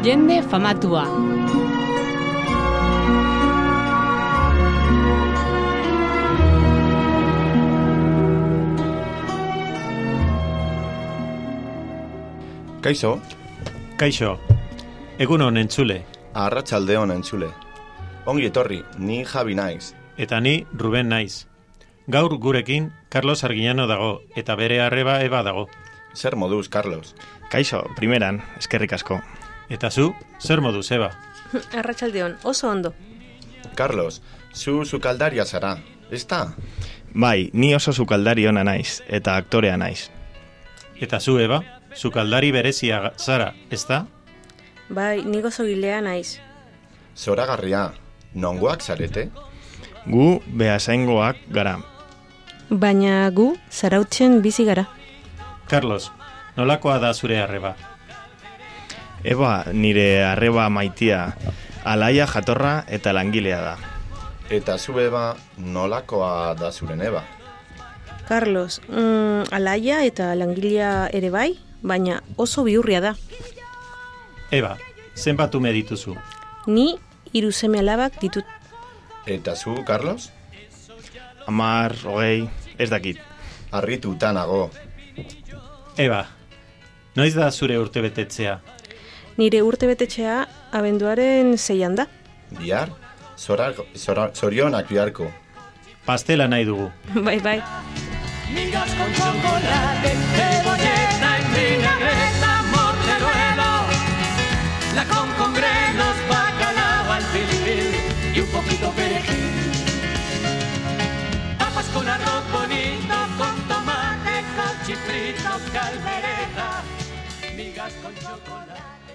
Jende famatua. Kaixo. Kaixo. Egunon entzule. Arratsaldeon entzule. Ongi etorri, ni Javi naiz. Eta ni Ruben naiz. Gaur gurekin Carlos Arguiñano dago eta bere arreba Eba dago. Zer moduz, Carlos? Kaixo, primeran, eskerrik asko. Eta zu, zer moduz, Eba? Arratsaldeon, oso ondo. Carlos, zu sukaldaria zara, ezta? Bai, ni oso sukaldari ona naiz, eta aktorea naiz. Eta zu, Eba, sukaldari berezia zara, ezta? Bai, nik oso gilea naiz. Zoragarria, nongoak zarete? Gu behasaingoak gara. Baina gu zarautzen bizi gara. Carlos, nolakoa da zure arreba? Eba, nire arreba maitia, alaia jatorra eta langilea da. Eta zu Eba, nolakoa da zuren Eba? Carlos, alaia eta langilea ere bai, baina oso bihurria da. Eba, zenbat ume dituzu? Ni 3 seme-alabak ditut. Eta zu, Carlos? 10, 20, ez dakit. Harrituta nago. Eba, noiz da zure urtebetetzea? Nire urtebetetzea abenduaren 6 da. Bihar? Zorionak biharko. Pastela nahi dugu. Bai, bai. Migas con chocolate, cebolleta en vinagreta, morteruelo, la con grenos, bacalao al fil y un poquito perejil. Tapas con arroz bonito, con tomate, con chifrito, caldereta, migas con chocolate.